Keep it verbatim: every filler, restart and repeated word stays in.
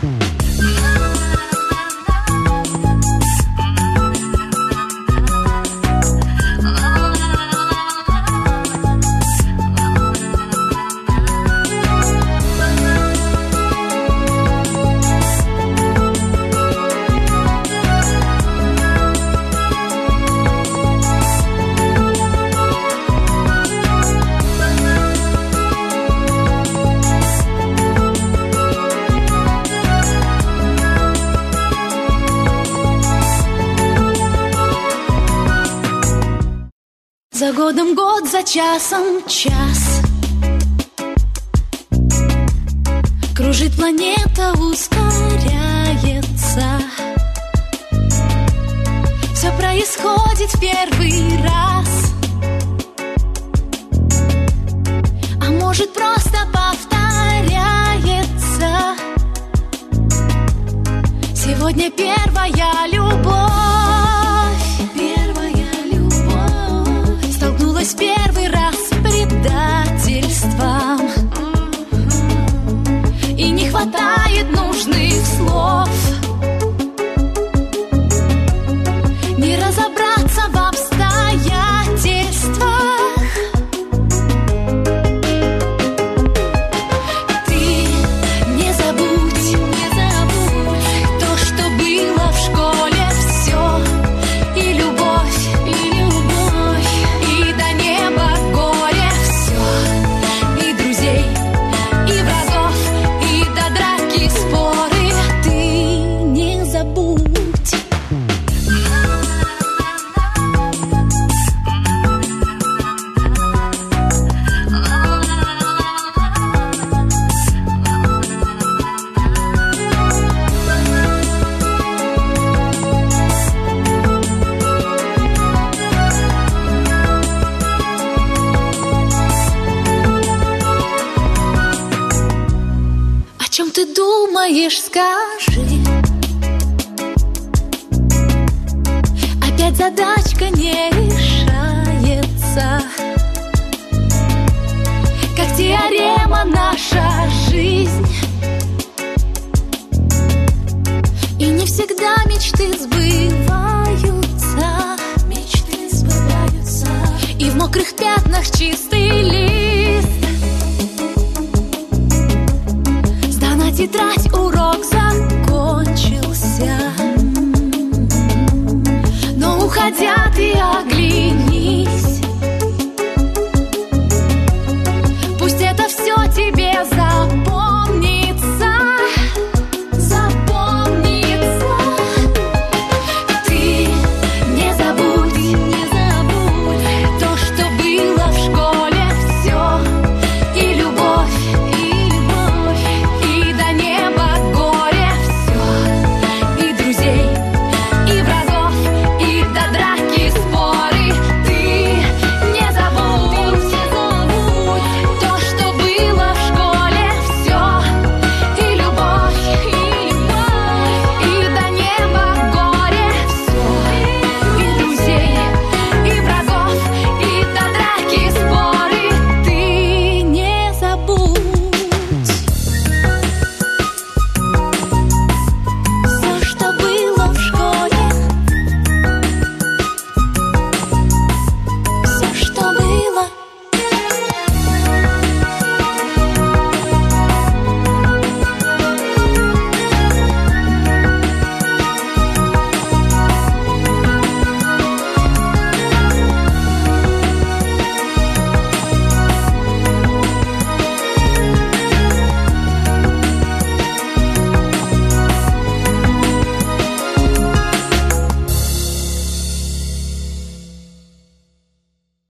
За годом год, за часом час. Кружит планета, ускоряется. Все происходит в первый раз. А может, просто повторяется. Сегодня первая любовь. Столкнулась первый раз с предательством, и не хватает нужных слов. Не разобраться в обстоятельствах. Ты не забудь, не забудь то, что было в школе, все. И любовь, и любовь, и до неба горе все. И друзей, и врагов, и до драки споры. Ты не забудь. О чем ты думаешь, скажи? Опять задачка не решается. Как теорема наша жизнь. И не всегда мечты сбываются. Мечты сбываются. И в мокрых пятнах чистый лист. Сдана тетрадь, урок закончился. Но уходя ты